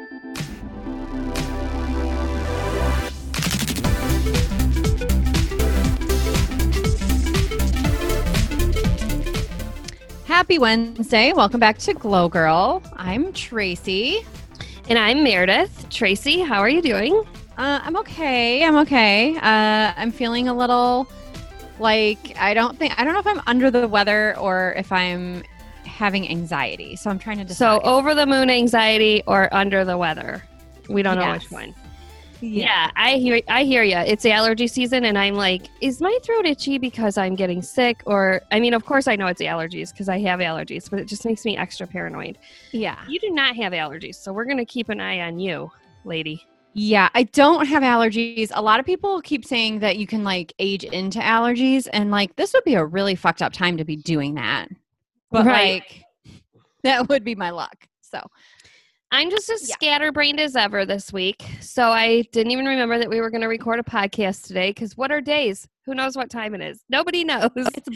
Happy Wednesday. Welcome back to Glow Girl. I'm Tracy. And I'm Meredith. Tracy, how are you doing? I'm okay. I'm feeling a little like I don't know if I'm under the weather or if I'm having anxiety. So I'm trying to decide. So over the moon anxiety or under the weather? We don't know which one. Yeah, I hear you. It's allergy season, and I'm like, is my throat itchy because I'm getting sick? Or, I mean, of course I know it's allergies because I have allergies, but it just makes me extra paranoid. Yeah. You do not have allergies, so we're going to keep an eye on you, lady. Yeah, I don't have allergies. A lot of people keep saying that you can like age into allergies, and like this would be a really fucked up time to be doing that. But like that would be my luck. So I'm just as scatterbrained as ever this week. So I didn't even remember that we were going to record a podcast today because what are days? Who knows what time it is? Nobody knows.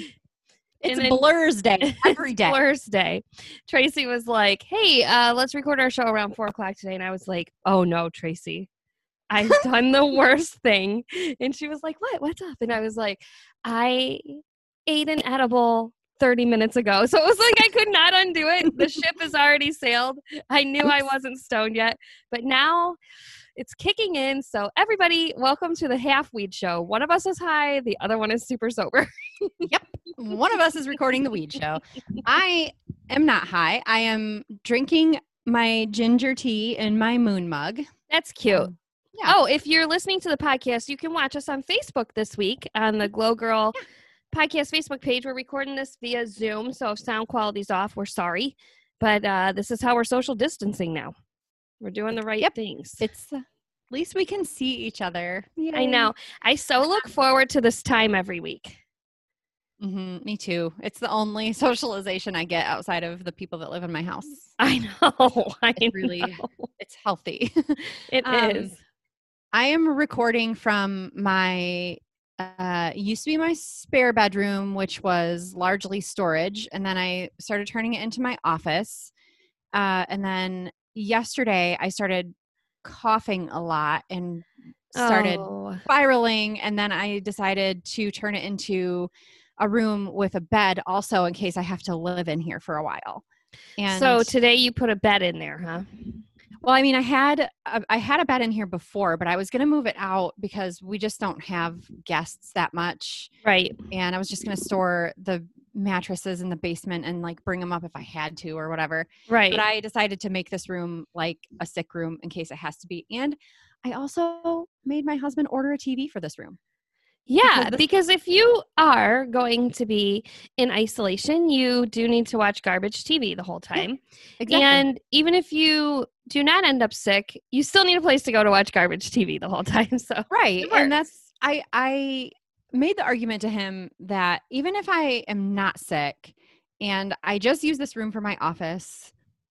It's Blur's Day every day. Blur's Day. Tracy was like, hey, let's record our show around 4 o'clock today. And I was like, oh no, Tracy, I've done the worst thing. And she was like, what? What's up? And I was like, I ate an edible 30 minutes ago. So it was like I could not undo it. The ship has already sailed. I knew I wasn't stoned yet, but now it's kicking in. So everybody, welcome to the Half Weed Show. One of us is high, the other one is super sober. Yep. One of us is recording the Weed Show. I am not high. I am drinking my ginger tea in my moon mug. That's cute. Yeah. Oh, if you're listening to the podcast, you can watch us on Facebook this week on the Glow Girl podcast Facebook page. We're recording this via Zoom, so if sound quality's off, we're sorry. But this is how we're social distancing now. We're doing the right things. It's at least we can see each other. Yay. I know. I so look forward to this time every week. Mm-hmm, me too. It's the only socialization I get outside of the people that live in my house. I know. It's healthy. It is. I am recording from my used to be my spare bedroom, which was largely storage. And then I started turning it into my office. And then yesterday I started coughing a lot and started spiraling. And then I decided to turn it into a room with a bed also in case I have to live in here for a while. And so today you put a bed in there, huh? Well, I mean, I had a bed in here before, but I was going to move it out because we just don't have guests that much. Right. And I was just going to store the mattresses in the basement and like bring them up if I had to or whatever. Right. But I decided to make this room like a sick room in case it has to be. And I also made my husband order a TV for this room. Yeah, because if you are going to be in isolation, you do need to watch garbage TV the whole time. Yeah, exactly. And even if you do not end up sick, you still need a place to go to watch garbage TV the whole time. So right. And that's I made the argument to him that even if I am not sick and I just use this room for my office,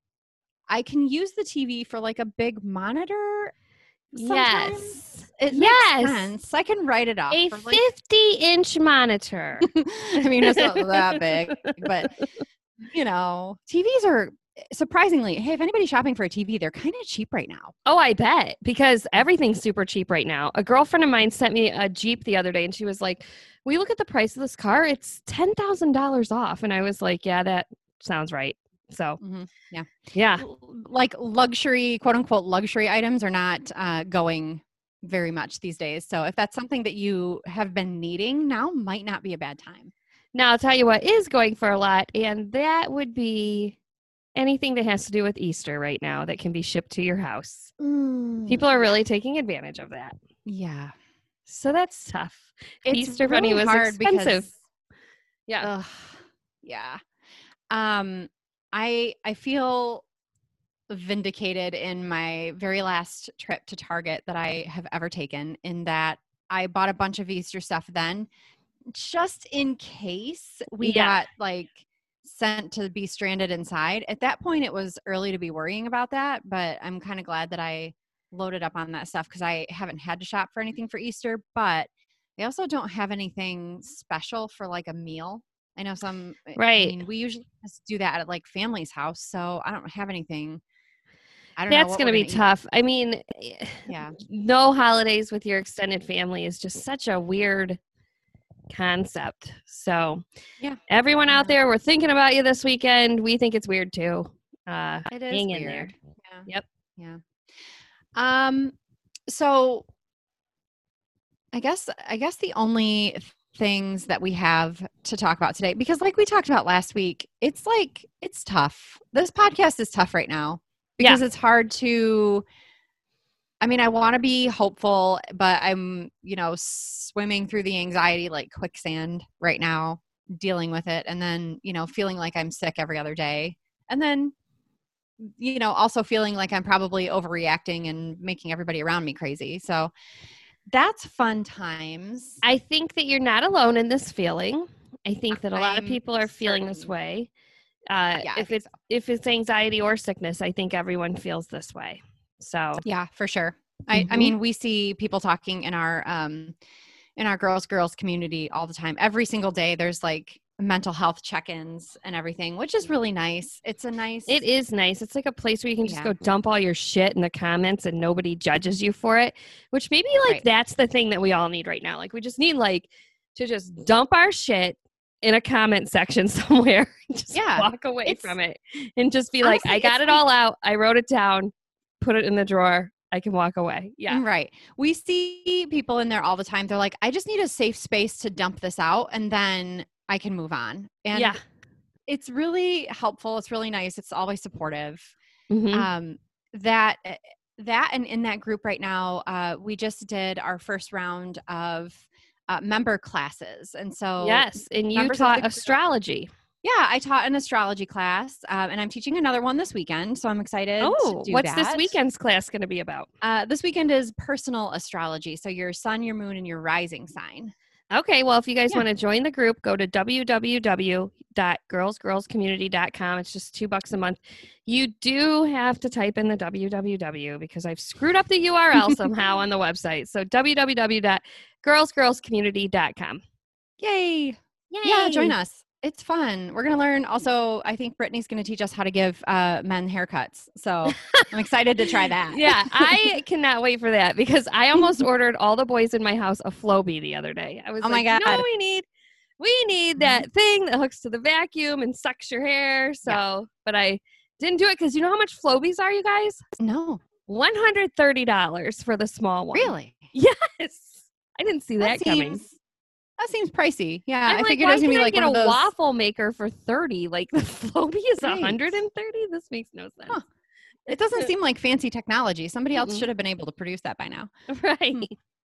I can use the TV for like a big monitor. Sometimes. Yes. It makes sense. I can write it off. A 50-inch monitor. I mean, it's not that big, but you know, TVs are surprisingly, hey, if anybody's shopping for a TV, they're kind of cheap right now. Oh, I bet, because everything's super cheap right now. A girlfriend of mine sent me a Jeep the other day and she was like, we look at the price of this car, it's $10,000 off. And I was like, yeah, that sounds right. So, yeah. Like luxury, quote unquote, luxury items are not going very much these days. So if that's something that you have been needing, now might not be a bad time. Now, I'll tell you what is going for a lot, and that would be anything that has to do with Easter right now that can be shipped to your house. People are really taking advantage of that. Yeah. So that's tough. It's Easter really Bunny was hard expensive. Yeah. I feel vindicated in my very last trip to Target that I have ever taken, in that I bought a bunch of Easter stuff then just in case we got like sent to be stranded inside. At that point, it was early to be worrying about that, but I'm kind of glad that I loaded up on that stuff because I haven't had to shop for anything for Easter, but they also don't have anything special for like a meal. I know some, right. I mean, we usually just do that at like family's house, so I don't have anything. I don't know That's what going to we're be gonna eat. tough. I mean, Yeah. no holidays with your extended family is just such a weird concept. So, Yeah. everyone out Yeah. there, we're thinking about you this weekend. We think it's weird too. It is Hang in there. weird. Yeah. Yep. Yeah. So I guess the only things that we have to talk about today, because like we talked about last week, it's tough. This podcast is tough right now because it's hard to, I mean, I want to be hopeful, but I'm, swimming through the anxiety like quicksand right now, dealing with it. And then, feeling like I'm sick every other day. And then, also feeling like I'm probably overreacting and making everybody around me crazy. So that's fun times. I think that you're not alone in this feeling. I think that a lot of I'm people are feeling this certain. way. Yeah, I think so. If it's anxiety or sickness, I think everyone feels this way. So Yeah, for sure. I mean, we see people talking in our girls community all the time. Every single day there's like mental health check-ins and everything, which is really nice. It is nice. It's like a place where you can just Yeah. go dump all your shit in the comments and nobody judges you for it, which maybe like Right. that's the thing that we all need right now. Like we just need like to just dump our shit in a comment section somewhere. Just walk away from it and just be honestly, like, I got it all out. I wrote it down, put it in the drawer. I can walk away. Yeah. Right. We see people in there all the time. They're like, I just need a safe space to dump this out and then I can move on. And it's really helpful. It's really nice. It's always supportive. That and in that group right now, we just did our first round of member classes. And so yes, and you taught astrology. Yeah, I taught an astrology class, and I'm teaching another one this weekend, so I'm excited to do what's that. this weekend's class going to be about? This weekend is personal astrology, so your sun, your moon, and your rising sign. Okay, well, if you guys want to join the group, go to www.girlscommunity.com. It's just $2 a month. You do have to type in the www because I've screwed up the URL somehow on the website. So www.girlscommunity.com. Yay! Yeah, join us. It's fun. We're going to learn. Also, I think Brittany's going to teach us how to give men haircuts. So I'm excited to try that. Yeah, I cannot wait for that because I almost ordered all the boys in my house a Flowbee the other day. I was my God. You know what we need that thing that hooks to the vacuum and sucks your hair. So, but I didn't do it because you know how much Flowbees are, you guys? No. $130 for the small one. Really? Yes. I didn't see that coming. That seems pricey. Yeah, I figured it was gonna be like get one of a those waffle maker for $30. Like the Flowbee is $130. This makes no sense. Huh. It doesn't seem like fancy technology. Somebody else should have been able to produce that by now. Right.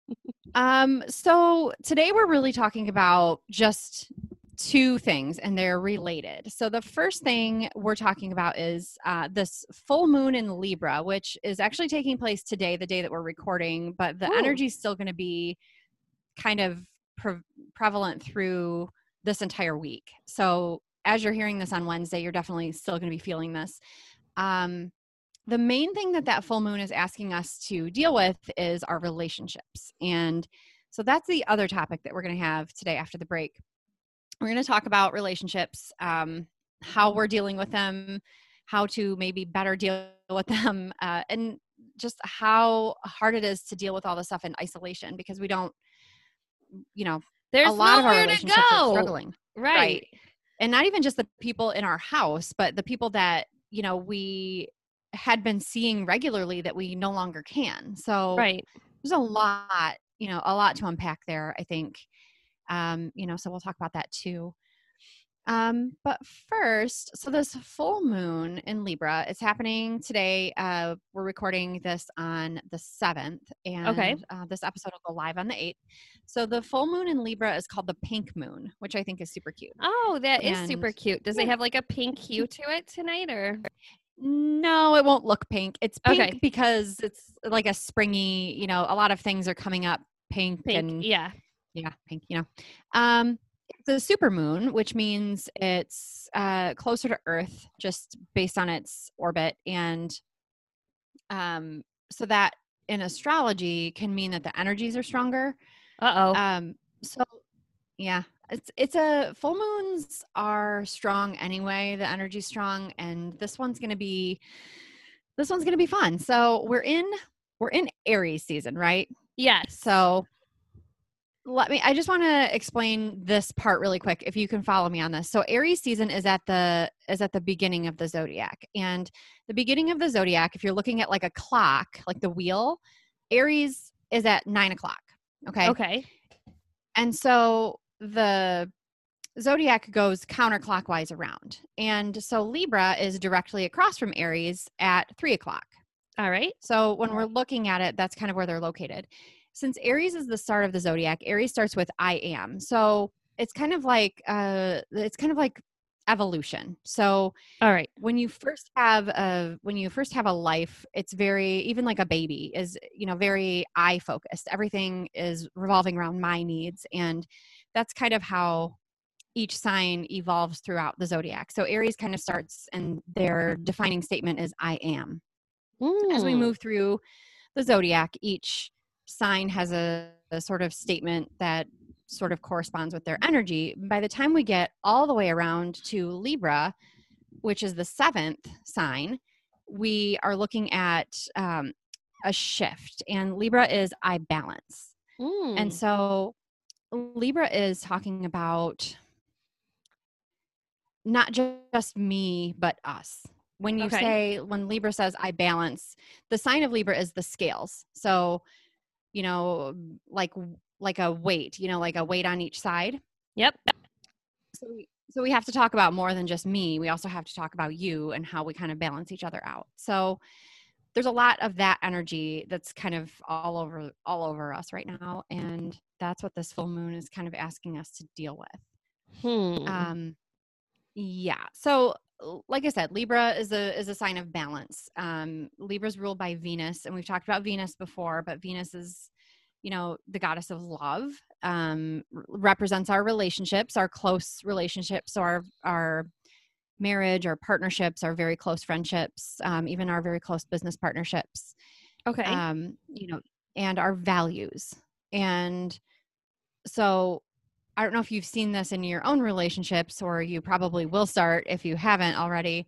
So today we're really talking about just two things, and they're related. So the first thing we're talking about is this full moon in Libra, which is actually taking place today, the day that we're recording, but the energy is still going to be kind of prevalent through this entire week. So as you're hearing this on Wednesday, you're definitely still going to be feeling this. The main thing that full moon is asking us to deal with is our relationships. And so that's the other topic that we're going to have today after the break. We're going to talk about relationships, how we're dealing with them, how to maybe better deal with them, and just how hard it is to deal with all this stuff in isolation because we don't, there's a lot of our relationships are struggling. Right. And not even just the people in our house, but the people that, we had been seeing regularly that we no longer can. So there's a lot to unpack there, I think. So we'll talk about that too. But first, so this full moon in Libra is happening today. We're recording this on the 7th, and this episode will go live on the 8th. So the full moon in Libra is called the pink moon, which I think is super cute. Oh, that is super cute. Does it have like a pink hue to it tonight, or? No, it won't look pink. It's pink because it's like a springy, a lot of things are coming up pink. And pink, it's a super moon, which means it's closer to Earth just based on its orbit. And so that in astrology can mean that the energies are stronger. So yeah, it's a full moons are strong anyway. The energy's strong. And this one's going to be This one's going to be fun. So we're in Aries season, right? Yes. So I just want to explain this part really quick if you can follow me on this. So Aries season is at the beginning of the zodiac. And the beginning of the zodiac, if you're looking at like a clock, like the wheel, Aries is at 9 o'clock. Okay. Okay. And so the zodiac goes counterclockwise around. And so Libra is directly across from Aries at 3 o'clock. All right. So when we're looking at it, that's kind of where they're located. Since Aries is the start of the zodiac, Aries starts with I am. So it's kind of like evolution. So All right. when you first have a life, it's very, even like a baby is, very I focused. Everything is revolving around my needs. And that's kind of how each sign evolves throughout the zodiac. So Aries kind of starts, and their defining statement is I am. As we move through the zodiac, each sign has a sort of statement that sort of corresponds with their energy. By the time we get all the way around to Libra, which is the 7th sign, we are looking at a shift, and Libra is I balance. And so Libra is talking about not just me, but us. When Libra says I balance, the sign of Libra is the scales. So, like a weight, like a weight on each side. Yep. So we have to talk about more than just me. We also have to talk about you and how we kind of balance each other out. So there's a lot of that energy that's kind of all over us right now. And that's what this full moon is kind of asking us to deal with. Yeah. So like I said, Libra is a sign of balance. Libra is ruled by Venus, and we've talked about Venus before, but Venus is, the goddess of love, represents our relationships, our close relationships, so our marriage, our partnerships, our very close friendships, even our very close business partnerships. Okay. And our values. And so I don't know if you've seen this in your own relationships, or you probably will start if you haven't already.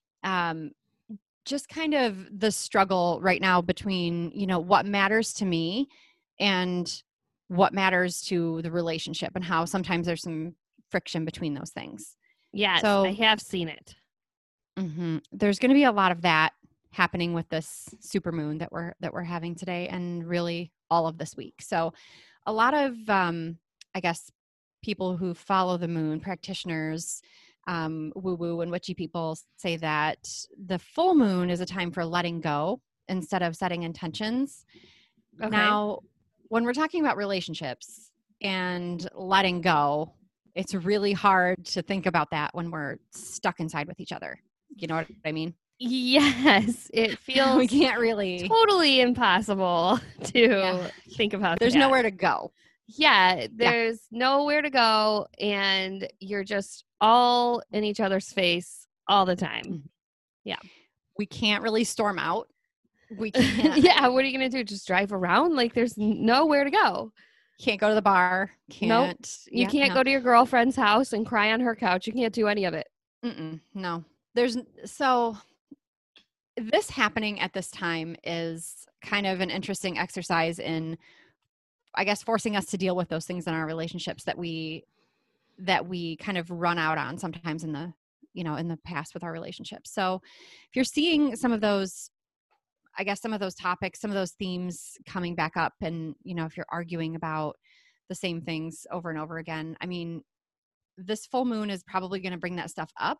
Just kind of the struggle right now between, what matters to me and what matters to the relationship, and how sometimes there's some friction between those things. Yes, so, I have seen it. There's going to be a lot of that happening with this supermoon that we're having today, and really all of this week. So a lot of, I guess, people who follow the moon, practitioners, woo-woo and witchy people, say that the full moon is a time for letting go instead of setting intentions. Okay. Now, when we're talking about relationships and letting go, it's really hard to think about that when we're stuck inside with each other. You know what I mean? Yes, it feels we can't really totally impossible to think about. There's nowhere to go. Yeah, there's nowhere to go, and you're just all in each other's face all the time. Yeah. We can't really storm out. We can't. Yeah, what are you going to do? Just drive around? Like, there's nowhere to go. Can't go to the bar. Nope. You can't go to your girlfriend's house and cry on her couch. You can't do any of it. No. So this happening at this time is kind of an interesting exercise in, I guess, forcing us to deal with those things in our relationships that we kind of run out on sometimes in the past with our relationships. So if you're seeing some of those topics, some of those themes coming back up, and, if you're arguing about the same things over and over again, I mean, this full moon is probably going to bring that stuff up.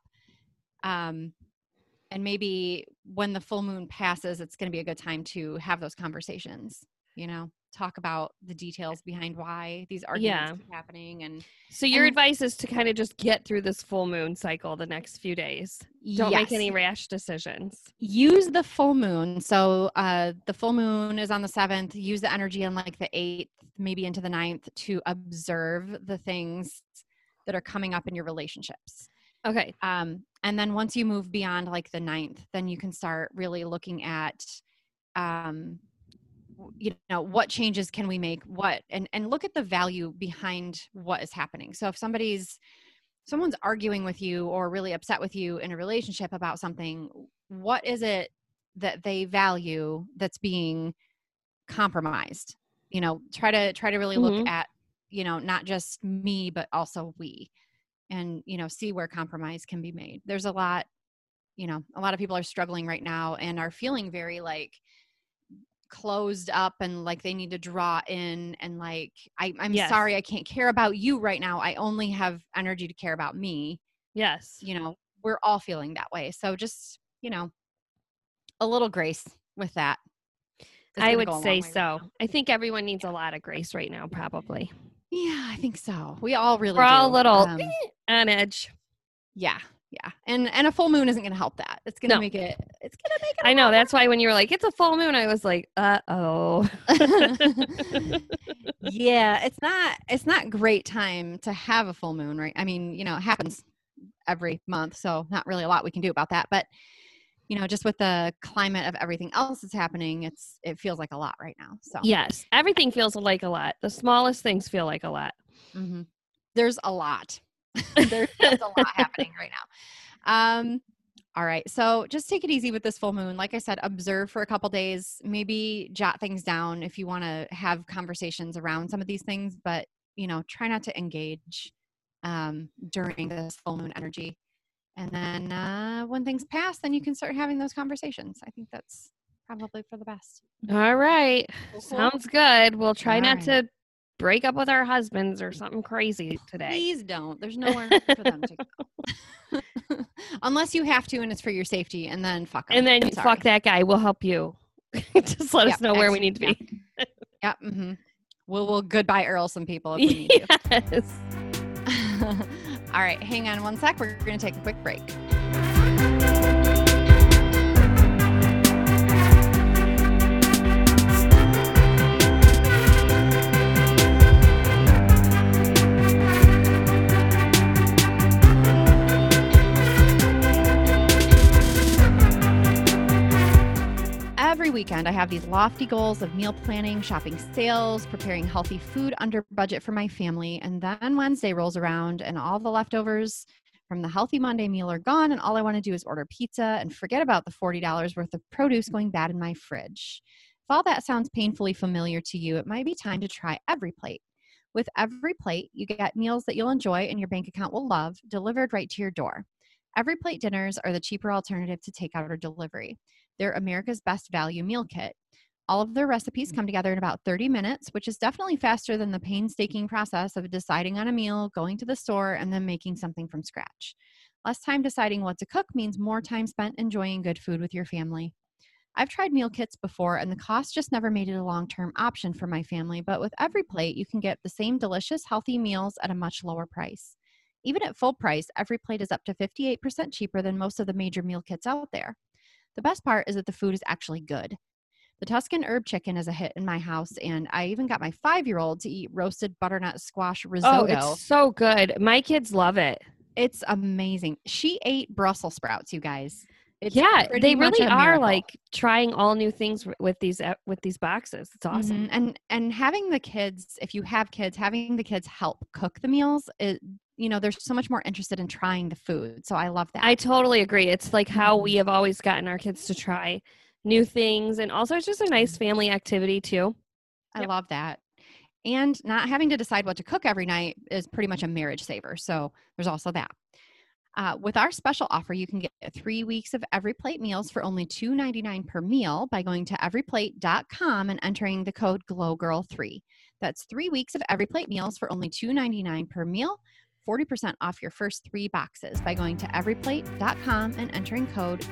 And maybe when the full moon passes, it's going to be a good time to have those conversations, talk about the details behind why these arguments keep happening. And so your advice is to kind of just get through this full moon cycle the next few days. Don't make any rash decisions. Use the full moon. So the full moon is on the 7th. Use the energy on like the 8th, maybe into the 9th, to observe the things that are coming up in your relationships. Okay. And then once you move beyond like the 9th, then you can start really looking at, what changes can we make, and look at the value behind what is happening. So if someone's arguing with you or really upset with you in a relationship about something, what is it that they value that's being compromised. Try to really look at, not just me, but also we, and, see where compromise can be made. There's a lot of people are struggling right now and are feeling very like closed up and like they need to draw in and like, I'm Yes. sorry, I can't care about you right now. I only have energy to care about me. Yes. We're all feeling that way. So just, a little grace with that. I would say so. I think everyone needs a lot of grace right now, probably. Yeah, I think so. We all really We're all do. a little on edge. Yeah. Yeah. And a full moon isn't going to help that. It's going to make it. I know. That's why when you were like, it's a full moon, I was like, uh-oh. Yeah. It's not great time to have a full moon, right? I mean, it happens every month. So not really a lot we can do about that. But, just with the climate of everything else that's happening, it feels like a lot right now. So yes, everything feels like a lot. The smallest things feel like a lot. Mm-hmm. There's a lot. There's a lot happening right now. All right. So just take it easy with this full moon. Like I said, observe for a couple days, maybe jot things down if you want to have conversations around some of these things, but try not to engage during this full moon energy. And then when things pass, then you can start having those conversations. I think that's probably for the best. All right. Cool. Sounds good. We'll try not to break up with our husbands or something crazy today. Please don't. There's nowhere for them to go. Unless you have to and it's for your safety, and then fuck them. And then fuck that guy. We'll help you. Just let us know where we need to be. Yeah. Mm-hmm. We'll goodbye Earl some people if we need to. Yes. All right. Hang on one sec. We're going to take a quick break. Every weekend, I have these lofty goals of meal planning, shopping sales, preparing healthy food under budget for my family. And then Wednesday rolls around and all the leftovers from the healthy Monday meal are gone. And all I want to do is order pizza and forget about the $40 worth of produce going bad in my fridge. If all that sounds painfully familiar to you, it might be time to try EveryPlate. With EveryPlate, you get meals that you'll enjoy and your bank account will love, delivered right to your door. EveryPlate dinners are the cheaper alternative to takeout or delivery. They're America's best value meal kit. All of their recipes come together in about 30 minutes, which is definitely faster than the painstaking process of deciding on a meal, going to the store, and then making something from scratch. Less time deciding what to cook means more time spent enjoying good food with your family. I've tried meal kits before, and the cost just never made it a long-term option for my family, but with EveryPlate, you can get the same delicious, healthy meals at a much lower price. Even at full price, EveryPlate is up to 58% cheaper than most of the major meal kits out there. The best part is that the food is actually good. The Tuscan herb chicken is a hit in my house, and I even got my 5-year-old to eat roasted butternut squash risotto. Oh, it's so good. My kids love it. It's amazing. She ate Brussels sprouts, you guys. It's they really are like trying all new things with these boxes. It's awesome. Mm-hmm. And having the kids, if you have kids, having the kids help cook the meals, they're so much more interested in trying the food. So I love that. I totally agree. It's like how we have always gotten our kids to try new things. And also it's just a nice family activity too. I love that. And not having to decide what to cook every night is pretty much a marriage saver. So there's also that. With our special offer, you can get 3 weeks of EveryPlate meals for only $2.99 per meal by going to everyplate.com and entering the code GLOWGIRL3. That's 3 weeks of EveryPlate meals for only $2.99 per meal, 40% off your first 3 boxes by going to everyplate.com and entering code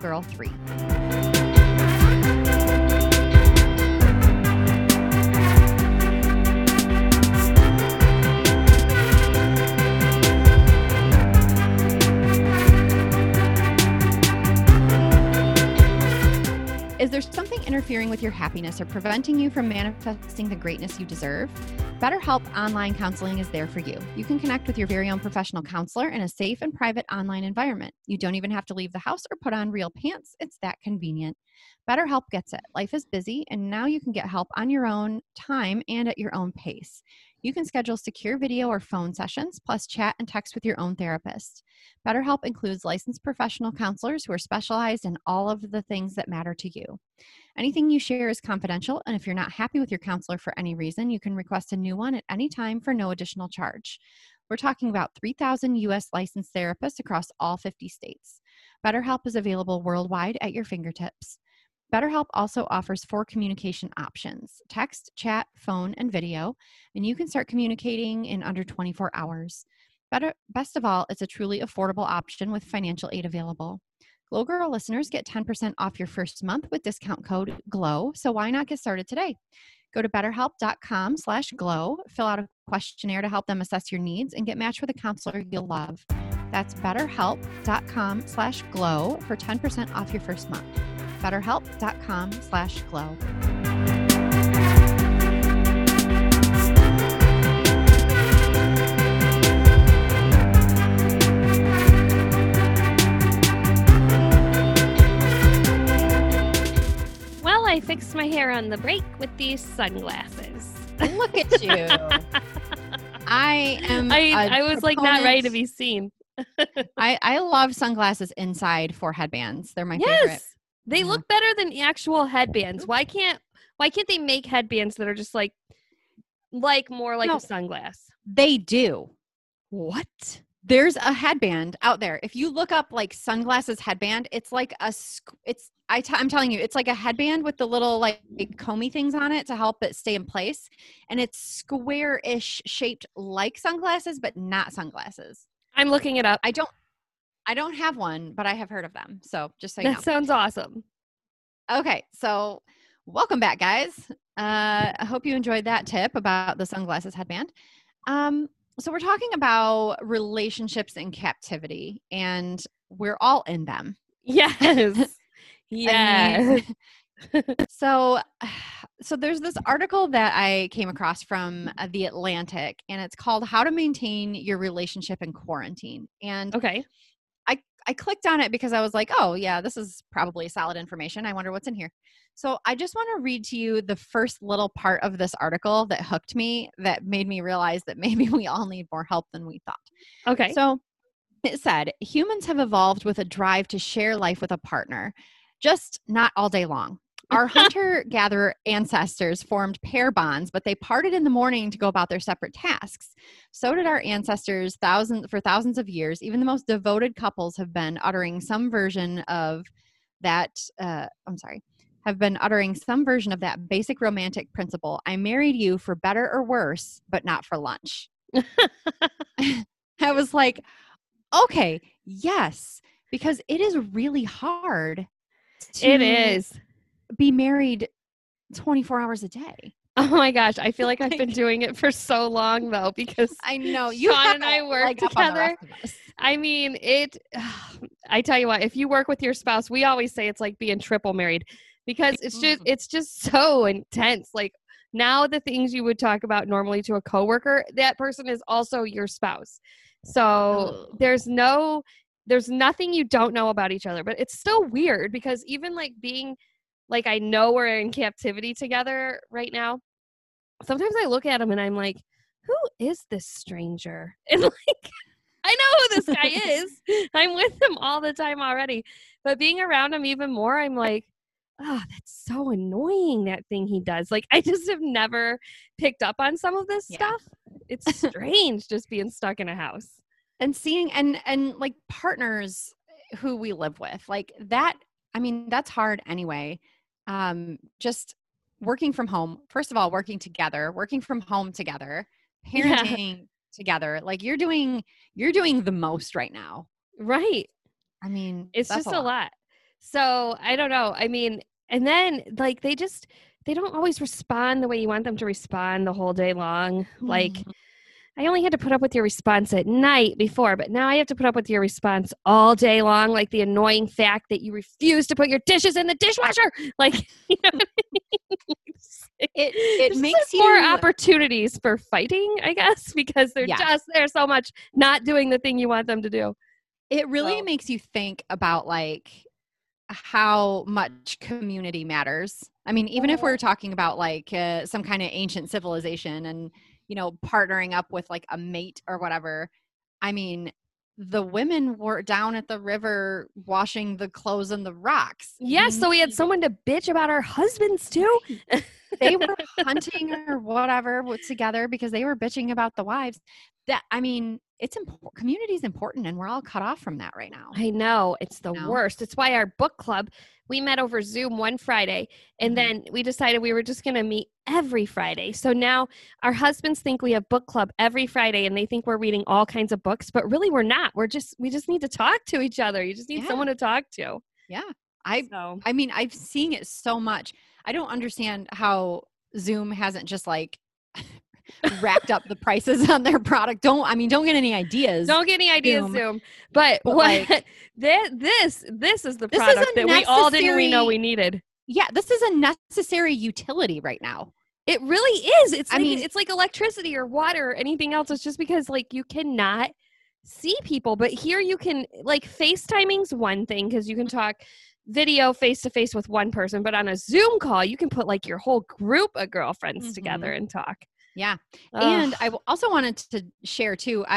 GLOWGIRL3. Is there something interfering with your happiness or preventing you from manifesting the greatness you deserve? BetterHelp Online Counseling is there for you. You can connect with your very own professional counselor in a safe and private online environment. You don't even have to leave the house or put on real pants. It's that convenient. BetterHelp gets it. Life is busy, and now you can get help on your own time and at your own pace. You can schedule secure video or phone sessions, plus chat and text with your own therapist. BetterHelp includes licensed professional counselors who are specialized in all of the things that matter to you. Anything you share is confidential, and if you're not happy with your counselor for any reason, you can request a new one at any time for no additional charge. We're talking about 3,000 U.S. licensed therapists across all 50 states. BetterHelp is available worldwide at your fingertips. BetterHelp also offers 4 communication options: text, chat, phone, and video, and you can start communicating in under 24 hours. Best of all, it's a truly affordable option with financial aid available. Glow Girl listeners get 10% off your first month with discount code GLOW, so why not get started today? Go to betterhelp.com/glow, fill out a questionnaire to help them assess your needs, and get matched with a counselor you'll love. That's betterhelp.com/glow for 10% off your first month. betterhelp.com/glow. Well, I fixed my hair on the break with these sunglasses. Look at you. I was like not ready to be seen. I love sunglasses inside for headbands. They're my favorite. They look better than actual headbands. Why can't they make headbands that are just like more like a sunglass? They do. What? There's a headband out there. If you look up like sunglasses headband, it's like I'm telling you, it's like a headband with the little like comey things on it to help it stay in place. And it's square-ish shaped like sunglasses, but not sunglasses. I'm looking it up. I don't have one, but I have heard of them. So just so you know. That sounds awesome. Okay. So welcome back, guys. I hope you enjoyed that tip about the sunglasses headband. So we're talking about relationships in captivity, and we're all in them. Yes. Yes. So there's this article that I came across from The Atlantic, and it's called How to Maintain Your Relationship in Quarantine. And okay. I clicked on it because I was like, oh yeah, this is probably solid information. I wonder what's in here. So I just want to read to you the first little part of this article that hooked me, that made me realize that maybe we all need more help than we thought. Okay. So it said, humans have evolved with a drive to share life with a partner, just not all day long. Our hunter-gatherer ancestors formed pair bonds, but they parted in the morning to go about their separate tasks. So did our ancestors for thousands of years. Even the most devoted couples have been uttering some version of that. Have been uttering some version of that basic romantic principle. I married you for better or worse, but not for lunch. I was like, okay, yes, because it is really hard. It is. Be married 24 hours a day. Oh my gosh. I feel like I've been doing it for so long though, because I know Sean and I work together. I mean, I tell you what, if you work with your spouse, we always say it's like being triple married, because it's just so intense. Like now the things you would talk about normally to a coworker, that person is also your spouse. So there's nothing you don't know about each other, but it's still weird because even like being like, I know we're in captivity together right now. Sometimes I look at him and I'm like, who is this stranger? And like, I know who this guy is. I'm with him all the time already. But being around him even more, I'm like, oh, that's so annoying, that thing he does. Like, I just have never picked up on some of this stuff. It's strange just being stuck in a house. And seeing, and like partners who we live with, like that, I mean, that's hard anyway. Just working from home, first of all, working together, working from home together, parenting together. Like you're doing the most right now. Right. I mean, it's just a lot. So I don't know. I mean, and then like, they don't always respond the way you want them to respond the whole day long. Like I only had to put up with your response at night before, but now I have to put up with your response all day long. Like the annoying fact that you refuse to put your dishes in the dishwasher. Like, you know what I mean? It makes you more opportunities for fighting, I guess, because they're just there so much not doing the thing you want them to do. It really makes you think about like how much community matters. I mean, even if we're talking about like some kind of ancient civilization and partnering up with like a mate or whatever. I mean, the women were down at the river washing the clothes and the rocks. Yes, so we had someone to bitch about our husbands too. They were hunting or whatever together because they were bitching about the wives. It's important. Community is important, and we're all cut off from that right now. I know. It's the worst. It's why our book club, we met over Zoom one Friday, and then we decided we were just going to meet every Friday. So now our husbands think we have book club every Friday, and they think we're reading all kinds of books, but really we're not. We just need to talk to each other. You just need someone to talk to. Yeah. I've seen it so much. I don't understand how Zoom hasn't just like racked up the prices on their product. Don't get any ideas. Don't get any ideas, Zoom. But what this is the product that we all didn't know we needed. Yeah, this is a necessary utility right now. It really is. It's like electricity or water or anything else. It's just because like you cannot see people, but here you can, like, FaceTiming's one thing because you can talk video face to face with one person, but on a Zoom call you can put like your whole group of girlfriends together and talk. Yeah. And I also wanted to share too,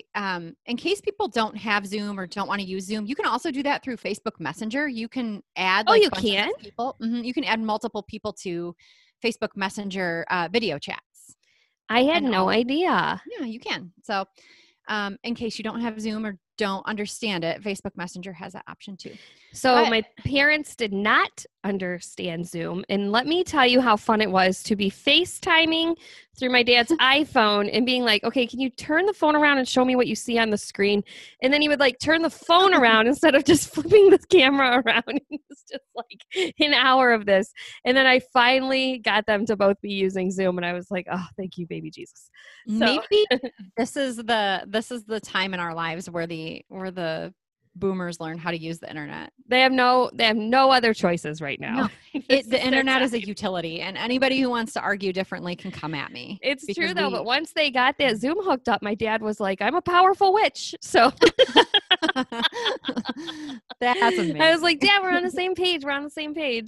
in case people don't have Zoom or don't want to use Zoom, you can also do that through Facebook Messenger. You can add people. You can add multiple people to Facebook Messenger video chats. I had no idea. Yeah, you can. So in case you don't have Zoom or don't understand it, Facebook Messenger has that option too. So my parents did not understand Zoom. And let me tell you how fun it was to be FaceTiming through my dad's iPhone and being like, okay, can you turn the phone around and show me what you see on the screen? And then he would like turn the phone around instead of just flipping the camera around. It was just like an hour of this. And then I finally got them to both be using Zoom. And I was like, oh, thank you, baby Jesus. So. Maybe this is the time in our lives where the boomers learn how to use the internet. They have no other choices right now. No. The internet is a utility, and anybody who wants to argue differently can come at me. It's true though, but once they got that Zoom hooked up, my dad was like, I'm a powerful witch. So that's amazing. I was like, Dad, we're on the same page.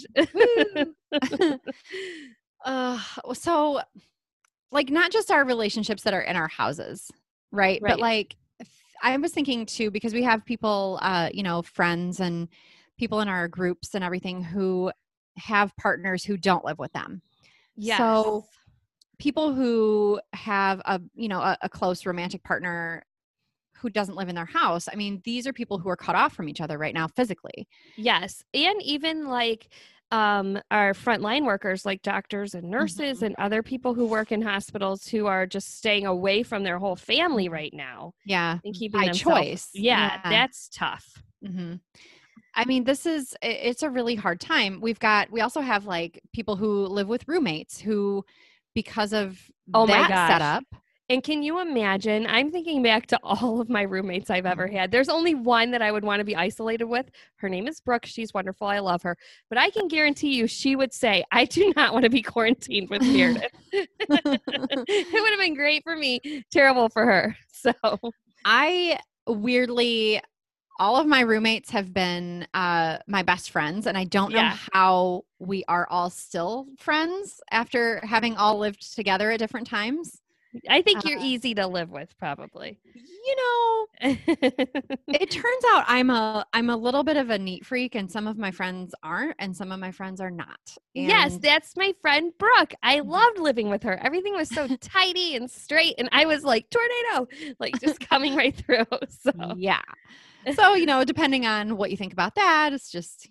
So like not just our relationships that are in our houses, right? But like I was thinking too, because we have people, friends and people in our groups and everything who have partners who don't live with them. Yes. So people who have a close romantic partner who doesn't live in their house. I mean, these are people who are cut off from each other right now physically. Yes. And even like our frontline workers like doctors and nurses and other people who work in hospitals who are just staying away from their whole family right now. Yeah. And keeping by choice. Yeah, that's tough. Mm-hmm. I mean, it's a really hard time. We also have like people who live with roommates who, because of that setup. And can you imagine? I'm thinking back to all of my roommates I've ever had. There's only one that I would want to be isolated with. Her name is Brooke. She's wonderful. I love her. But I can guarantee you she would say, I do not want to be quarantined with Meredith. It would have been great for me, terrible for her. So all of my roommates have been my best friends, and I don't know how we are all still friends after having all lived together at different times. I think you're easy to live with, probably. It turns out I'm a little bit of a neat freak, and some of my friends aren't, and some of my friends are not. And yes, that's my friend Brooke. I loved living with her. Everything was so tidy and straight, and I was like tornado, like just coming right through. So yeah. So depending on what you think about that, it's just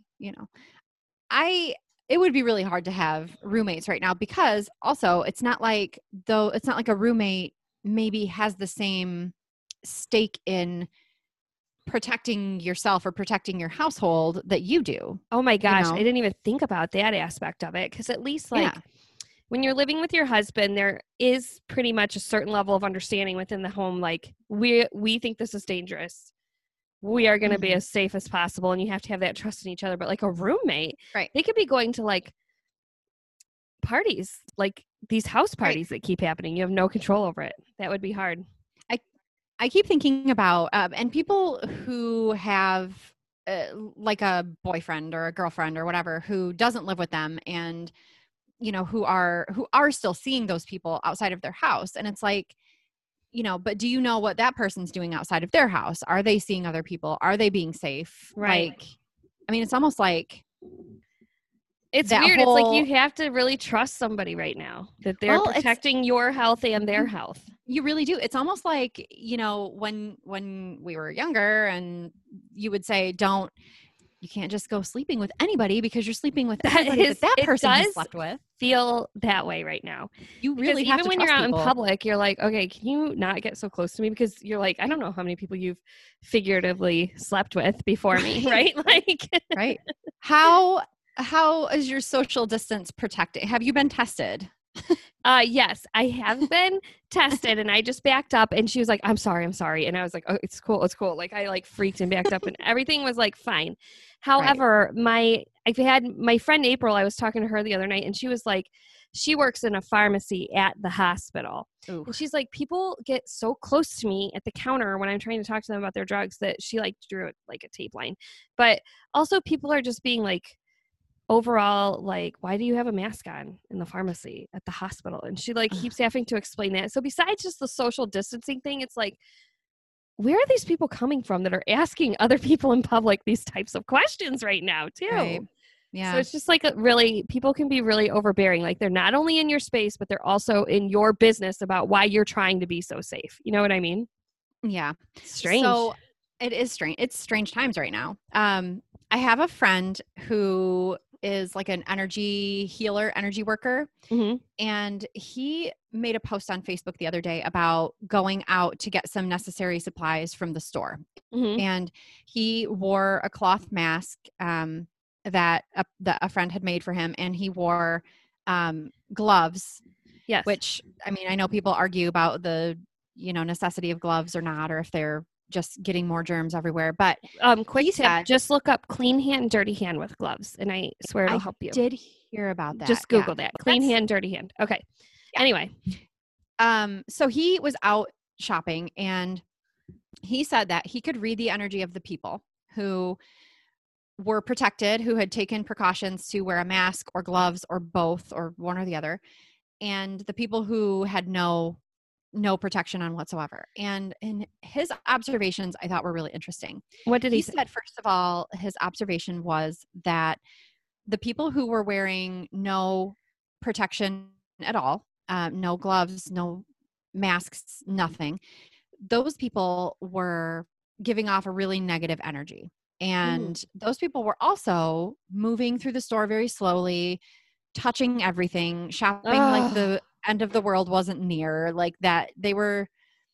it would be really hard to have roommates right now, because also it's not like a roommate maybe has the same stake in protecting yourself or protecting your household that you do. Oh my gosh. I didn't even think about that aspect of it. Cause at least when you're living with your husband, there is pretty much a certain level of understanding within the home. Like we think this is dangerous. We are going to be as safe as possible. And you have to have that trust in each other. But like a roommate, they could be going to like parties, like these house parties that keep happening. You have no control over it. That would be hard. I keep thinking about, and people who have like a boyfriend or a girlfriend or whatever, who doesn't live with them, and who are still seeing those people outside of their house. And it's like, but do you know what that person's doing outside of their house? Are they seeing other people? Are they being safe? Right. Like, I mean, it's almost like it's that weird. whole, It's like you have to really trust somebody right now that they're protecting your health and their health. You really do. It's almost like, when we were younger and you would say, you can't just go sleeping with anybody because you're sleeping with everybody that person has slept with. Feel that way right now. You really have to even when you're out people. in public, you're like, okay, can you not get so close to me? Because you're like, I don't know how many people you've figuratively slept with before me, right? Like, right. How is your social distance protected? Have you been tested? Yes, I have been tested, and I just backed up, and she was like, I'm sorry. And I was like, oh, it's cool. Like, I like freaked and backed up, and everything was like fine. However, I've had my friend April, I was talking to her the other night, and she was like, she works in a pharmacy at the hospital. Ooh. And she's like, people get so close to me at the counter when I'm trying to talk to them about their drugs that she like drew it like a tape line. But also people are just being like, overall, like, why do you have a mask on in the pharmacy at the hospital? And she like keeps having to explain that. So besides just the social distancing thing, it's like, where are these people coming from that are asking other people in public these types of questions right now too? Right. Yeah. So it's just like people can be really overbearing. Like they're not only in your space, but they're also in your business about why you're trying to be so safe. You know what I mean? Yeah. Strange. So it is strange. It's strange times right now. I have a friend who is like an energy healer, energy worker. Mm-hmm. And he made a post on Facebook the other day about going out to get some necessary supplies from the store. Mm-hmm. And he wore a cloth mask that a friend had made for him. And he wore gloves. Yes. Which, I mean, I know people argue about the, necessity of gloves or not, or if they're just getting more germs everywhere. But quick tip, just look up clean hand, dirty hand with gloves, and I swear it'll help you. I did hear about that. Just Google that. Clean hand, dirty hand. Okay. Yeah. Anyway. So he was out shopping, and he said that he could read the energy of the people who were protected, who had taken precautions to wear a mask or gloves or both or one or the other, and the people who had no protection on whatsoever. And in his observations, I thought were really interesting. What did he say? Said, first of all, his observation was that the people who were wearing no protection at all, no gloves, no masks, nothing, those people were giving off a really negative energy. And those people were also moving through the store very slowly, touching everything, shopping like the end of the world wasn't near, like that. They were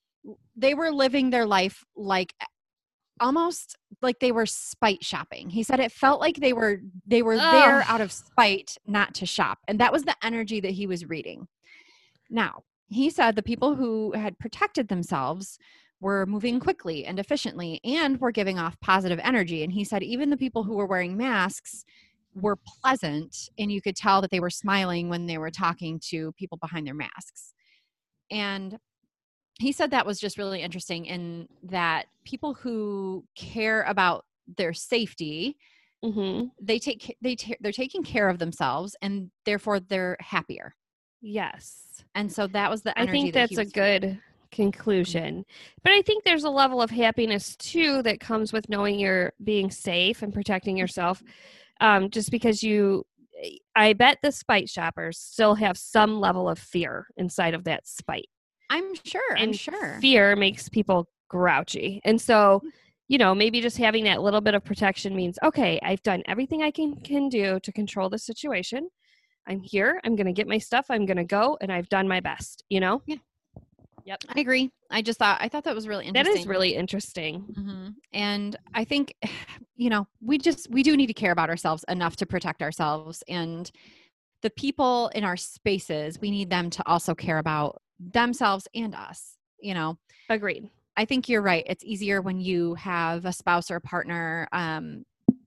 living their life like almost like they were spite shopping. He said it felt like they were there out of spite, not to shop. And that was the energy that he was reading. Now, he said the people who had protected themselves were moving quickly and efficiently and were giving off positive energy. And he said even the people who were wearing masks were pleasant, and you could tell that they were smiling when they were talking to people behind their masks. And he said that was just really interesting, in that people who care about their safety, they're taking care of themselves, and therefore they're happier. Yes. And so that was the energy. I think that's a good conclusion. But I think there's a level of happiness too that comes with knowing you're being safe and protecting yourself. Just because I bet the spite shoppers still have some level of fear inside of that spite. I'm sure. Fear makes people grouchy. And so, maybe just having that little bit of protection means, okay, I've done everything I can do to control the situation. I'm here. I'm going to get my stuff. I'm going to go. And I've done my best, Yeah. Yep. I agree. I thought that was really interesting. That is really interesting. Mm-hmm. And I think, we do need to care about ourselves enough to protect ourselves, and the people in our spaces, we need them to also care about themselves and us, Agreed. I think you're right. It's easier when you have a spouse or a partner, and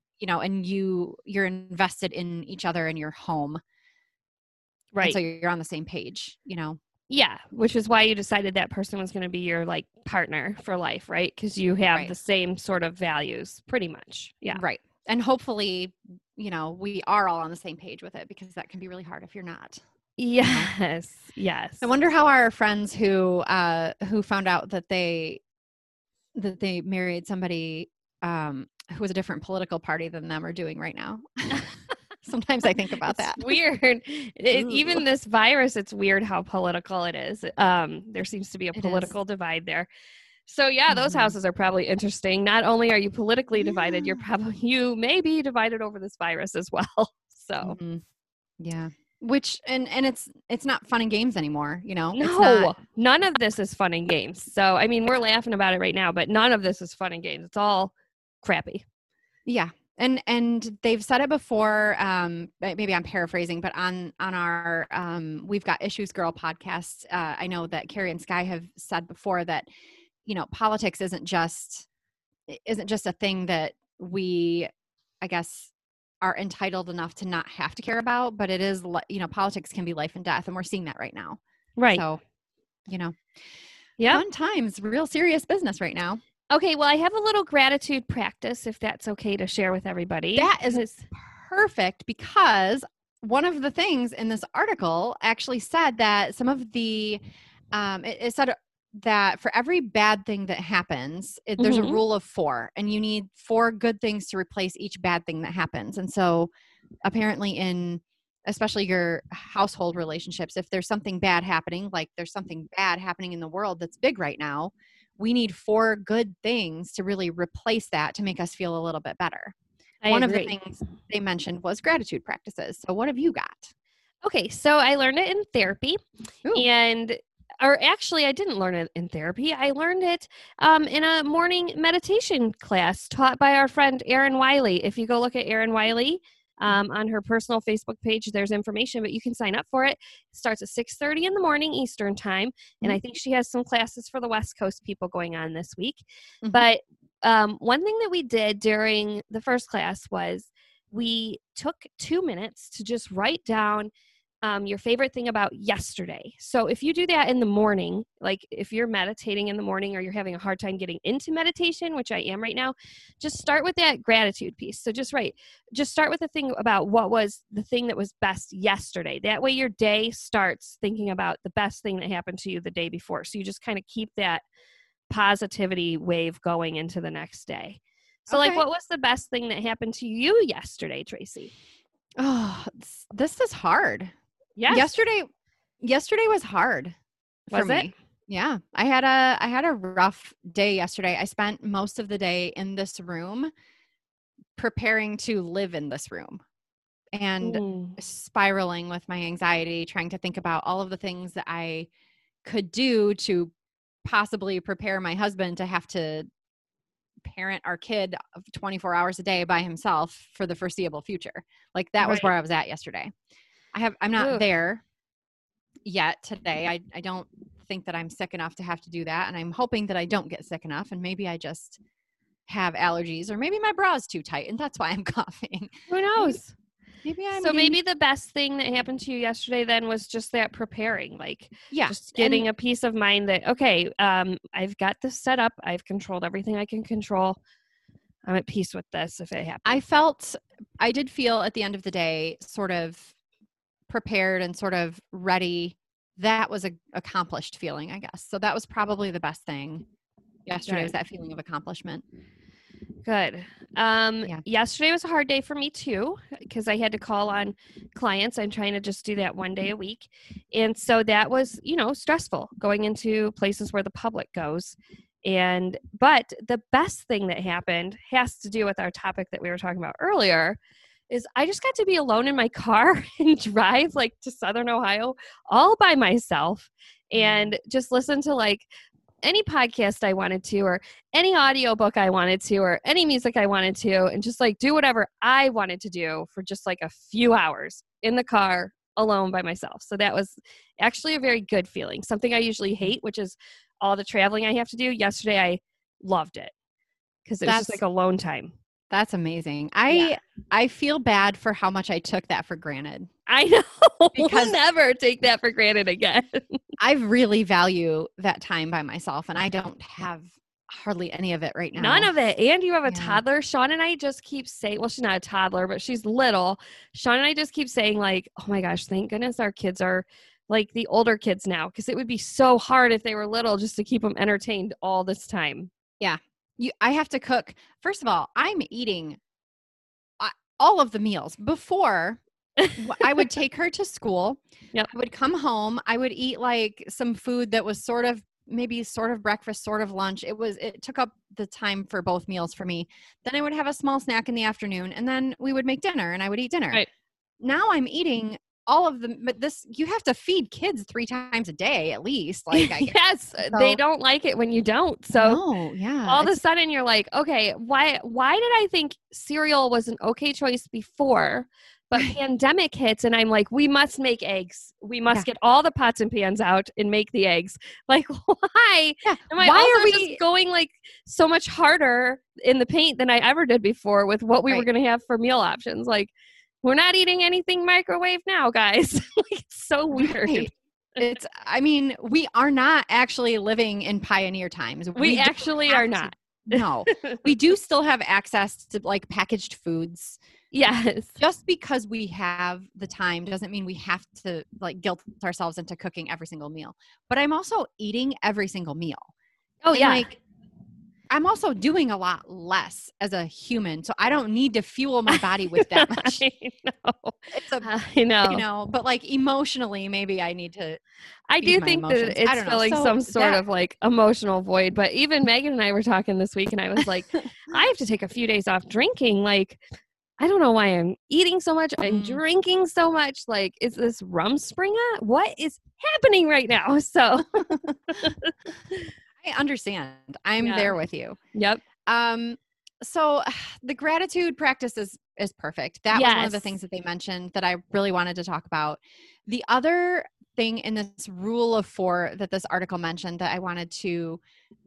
you're invested in each other in your home. Right. And so you're on the same page, Yeah, which is why you decided that person was going to be your partner for life, right? Because you have the same sort of values, pretty much. Yeah. Right. And hopefully we are all on the same page with it, because that can be really hard if you're not. Yes. Yes. I wonder how our friends who found out that they married somebody who was a different political party than them are doing right now. Sometimes I think about that. Weird. Even this virus, it's weird how political it is. There seems to be a political divide there. So yeah, those houses are probably interesting. Not only are you politically divided, you may be divided over this virus as well. So yeah. Which and it's not fun and games anymore, No, none of this is fun and games. So I mean, we're laughing about it right now, but none of this is fun and games. It's all crappy. Yeah. And they've said it before, maybe I'm paraphrasing, but on our We've Got Issues Girl podcast, I know that Carrie and Sky have said before that, politics isn't just a thing that we, I guess, are entitled enough to not have to care about, but it is, politics can be life and death, and we're seeing that right now. Right. So, fun times, real serious business right now. Okay, well, I have a little gratitude practice, if that's okay to share with everybody. That is perfect, because one of the things in this article actually said that some of the, it said that for every bad thing that happens, there's a rule of 4, and you need 4 good things to replace each bad thing that happens. And so apparently especially your household relationships, if there's something bad happening, like there's something bad happening in the world that's big right now, we need 4 good things to really replace that, to make us feel a little bit better. One of the things they mentioned was gratitude practices. So what have you got? Okay, so I learned it in therapy. Ooh. Or actually, I didn't learn it in therapy. I learned it in a morning meditation class taught by our friend Erin Wiley. If you go look at Erin Wiley on her personal Facebook page, there's information, but you can sign up for it. It starts at 6:30 in the morning Eastern time, and I think she has some classes for the West Coast people going on this week. But one thing that we did during the first class was we took 2 minutes to just write down your favorite thing about yesterday. So if you do that in the morning, like if you're meditating in the morning or you're having a hard time getting into meditation, which I am right now, just start with that gratitude piece. So just start with the thing about what was the thing that was best yesterday. That way your day starts thinking about the best thing that happened to you the day before. So you just kind of keep that positivity wave going into the next day. So like, what was the best thing that happened to you yesterday, Tracy? Oh, this is hard. Yes. Yesterday was hard for me. Yeah. I had a rough day yesterday. I spent most of the day in this room preparing to live in this room and spiraling with my anxiety, trying to think about all of the things that I could do to possibly prepare my husband to have to parent our kid 24 hours a day by himself for the foreseeable future. Like that was where I was at yesterday. I'm not there yet today. I don't think that I'm sick enough to have to do that. And I'm hoping that I don't get sick enough, and maybe I just have allergies, or maybe my bra's too tight and that's why I'm coughing. Who knows? Maybe the best thing that happened to you yesterday then was just that preparing, just getting a peace of mind that, okay, I've got this set up. I've controlled everything I can control. I'm at peace with this if it happens. I did feel at the end of the day sort of prepared and sort of ready. That was an accomplished feeling, I guess. So that was probably the best thing yesterday, was that feeling of accomplishment. Good. Yesterday was a hard day for me too, because I had to call on clients. I'm trying to just do that one day a week. And so that was, stressful, going into places where the public goes. But the best thing that happened has to do with our topic that we were talking about earlier, is I just got to be alone in my car and drive to Southern Ohio all by myself and just listen to any podcast I wanted to, or any audiobook I wanted to, or any music I wanted to, and just do whatever I wanted to do for just a few hours in the car alone by myself. So that was actually a very good feeling. Something I usually hate, which is all the traveling I have to do. Yesterday, I loved it because it was just alone time. That's amazing. I feel bad for how much I took that for granted. I know. Because never take that for granted again. I really value that time by myself, and I don't have hardly any of it right now. None of it. And you have a Yeah. toddler. Sean and I just keep saying, well, she's not a toddler, but she's little. Sean and I just keep saying, like, oh my gosh, thank goodness our kids are like the older kids now, because it would be so hard if they were little just to keep them entertained all this time. I have to cook. First of all, I'm eating all of the meals. Before, I would take her to school. Yep. I would come home. I would eat like some food that was sort of breakfast, sort of lunch. It took up the time for both meals for me. Then I would have a small snack in the afternoon, and then we would make dinner and I would eat dinner. Right. Now I'm eating all of them, but you have to feed kids 3 times a day at least. Like, yes, they don't like it when you don't. So yeah, all of a sudden you're like, okay, why did I think cereal was an okay choice before? But pandemic hits and I'm like, we must make eggs. We must get all the pots and pans out and make the eggs. Like, why? Yeah. Am I why also are we just going like so much harder in the paint than I ever did before with what we were going to have for meal options? Like, we're not eating anything microwave now, guys. Like, it's so weird. Right. We are not actually living in pioneer times. We actually are not. No, we do still have access to like packaged foods. Yes. Just because we have the time doesn't mean we have to like guilt ourselves into cooking every single meal. But I'm also eating every single meal. Oh, and yeah. Like, I'm also doing a lot less as a human. So I don't need to fuel my body with that much. I know. But like emotionally, maybe I need to. I do think that it's filling some sort of like emotional void. But even Megan and I were talking this week and I was like, I have to take a few days off drinking. Like, I don't know why I'm eating so much. I'm drinking so much. Like, is this Rumspringa? What is happening right now? So I understand. I'm there with you. Yep. So the gratitude practice is perfect. That was one of the things that they mentioned that I really wanted to talk about. The other thing in this rule of 4 that this article mentioned that I wanted to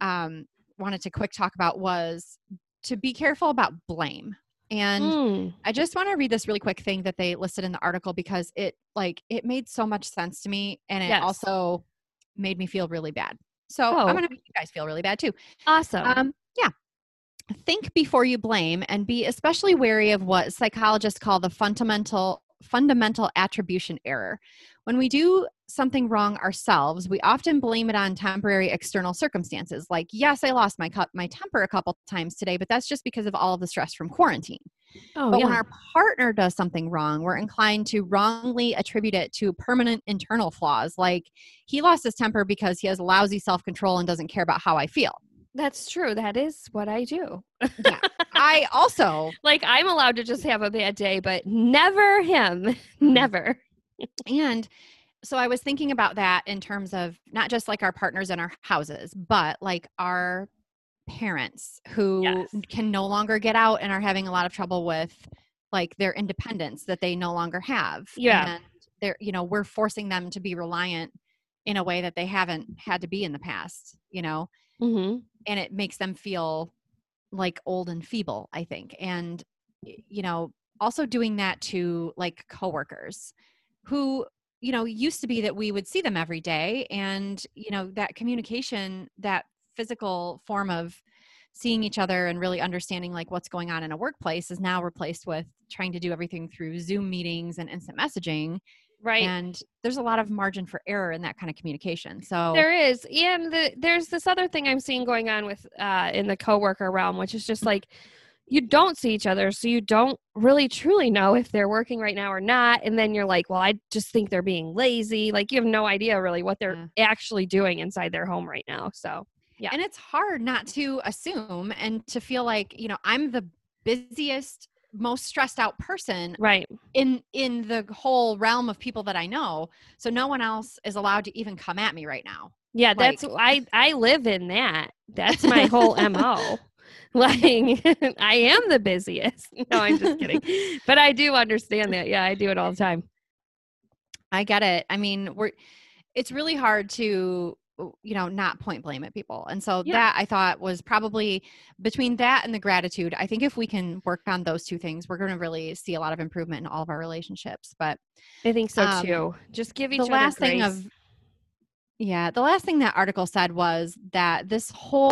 quick talk about was to be careful about blame. And I just want to read this really quick thing that they listed in the article because it made so much sense to me, and it also made me feel really bad. So I'm going to make you guys feel really bad too. Awesome. Yeah. Think before you blame, and be especially wary of what psychologists call the fundamental attribution error. When we do something wrong ourselves, we often blame it on temporary external circumstances. Like, yes, I lost my temper a couple times today, but that's just because of all of the stress from quarantine. But when our partner does something wrong, we're inclined to wrongly attribute it to permanent internal flaws. Like, he lost his temper because he has lousy self-control and doesn't care about how I feel. That's true. That is what I do. Yeah. I also like, I'm allowed to just have a bad day, but never him. Never. And so I was thinking about that in terms of not just like our partners in our houses, but like our parents who can no longer get out and are having a lot of trouble with like their independence that they no longer have. Yeah. And they're, we're forcing them to be reliant in a way that they haven't had to be in the past, Mm-hmm. And it makes them feel like old and feeble, I think. And, also doing that to like coworkers who, used to be that we would see them every day. And, that communication, that physical form of seeing each other and really understanding like what's going on in a workplace is now replaced with trying to do everything through Zoom meetings and instant messaging. Right. And there's a lot of margin for error in that kind of communication. So there is. And there's this other thing I'm seeing going on with in the coworker realm, which is just like, you don't see each other. So you don't really truly know if they're working right now or not. And then you're like, well, I just think they're being lazy. Like, you have no idea really what they're actually doing inside their home right now. So yeah. And it's hard not to assume and to feel like, I'm the busiest, most stressed out person in the whole realm of people that I know. So no one else is allowed to even come at me right now. Yeah, that's I live in that. That's my whole MO. Like, I am the busiest. No, I'm just kidding. But I do understand that. Yeah, I do it all the time. I get it. I mean, it's really hard to not point blame at people. And so that I thought was probably between that and the gratitude. I think if we can work on those 2 things, we're going to really see a lot of improvement in all of our relationships. But I think so too. Just give each other grace. The last thing that article said was that this whole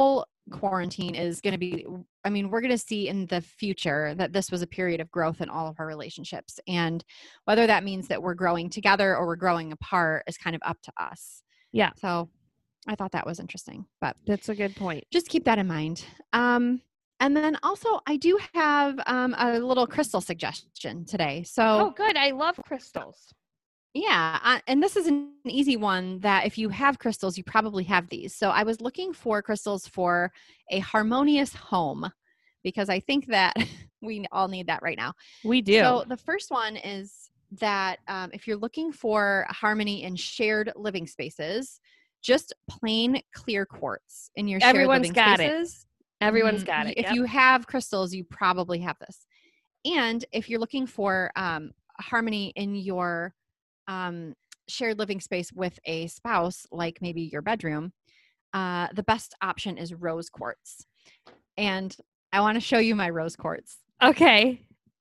quarantine is going to be, I mean, we're going to see in the future that this was a period of growth in all of our relationships. And whether that means that we're growing together or we're growing apart is kind of up to us. Yeah. So I thought that was interesting, but That's a good point. just keep that in mind. And then also I do have a little crystal suggestion today. So Oh, good. I love crystals. yeah, and this is an easy one that if you have crystals, you probably have these. So I was looking for crystals for a harmonious home because I think that we all need that right now. We do. So the first one is that if you're looking for harmony in shared living spaces, just plain clear quartz in your shared Everyone's living got it. spaces. Everyone's got it. If Yep. you have crystals, you probably have this. And if you're looking for harmony in your shared living space with a spouse, like maybe your bedroom, the best option is rose quartz. And I want to show you my rose quartz. Okay.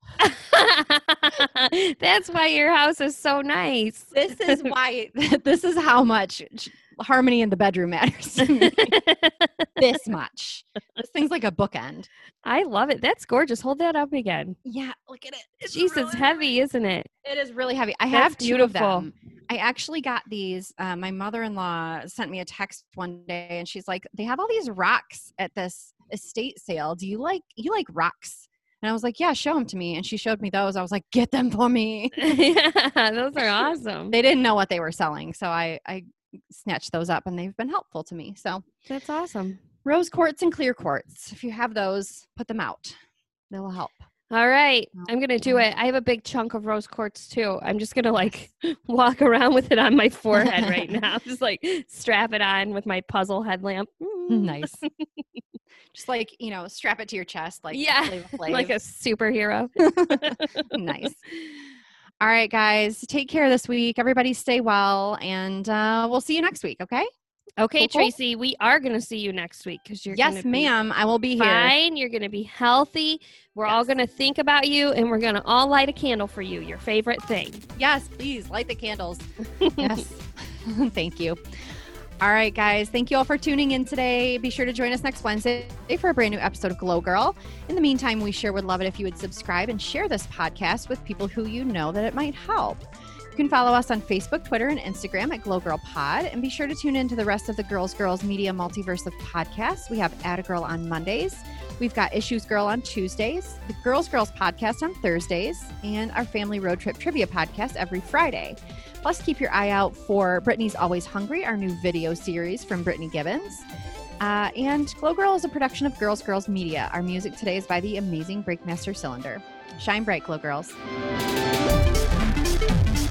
That's why your house is so nice. This is why, this is how much harmony in the bedroom matters to me. This much. This thing's like a bookend. I love it. That's gorgeous. Hold that up again. Yeah, look at it. It's Jeez, it's really heavy, isn't it? It is really heavy. I That's have two of beautiful. them. I actually got these. My mother-in-law sent me a text one day and she's like, they have all these rocks at this estate sale. Do you like rocks? And I was like, yeah, show them to me. And she showed me those. I was like, get them for me. Yeah, those are awesome. They didn't know what they were selling. So I snatched those up and they've been helpful to me. So That's awesome. rose quartz and clear quartz. If you have those, put them out. They will help. All right. I'm going to do it. I have a big chunk of rose quartz too. I'm just going to like walk around with it on my forehead right now. Just like strap it on with my puzzle headlamp. Nice. Just like, strap it to your chest. Like, Yeah, Flavor Flav. like a superhero. Nice. All right, guys. Take care this week. Everybody stay well. And we'll see you next week. Okay? Okay, Cool. Tracy, we are going to see you next week because you're Yes, gonna be ma'am. I will be here. fine. You're going to be healthy. We're all Yes. going to think about you, and we're going to all light a candle for you, your favorite thing. Yes, please light the candles. Yes. Thank you. All right, guys. Thank you all for tuning in today. Be sure to join us next Wednesday for a brand new episode of Glow Girl. In the meantime, we sure would love it if you would subscribe and share this podcast with people who you know that it might help. You can follow us on Facebook, Twitter, and Instagram at Glow Girl Pod. And be sure to tune in to the rest of the Girls Media multiverse of podcasts. We have Add a Girl on Mondays. We've got Issues Girl on Tuesdays, the Girls podcast on Thursdays, and our Family Road Trip Trivia podcast every Friday. Plus, keep your eye out for Brittany's Always Hungry, our new video series from Brittany Gibbons. And Glow Girl is a production of Girls Media. Our music today is by the amazing Breakmaster Cylinder. Shine bright, Glow Girls.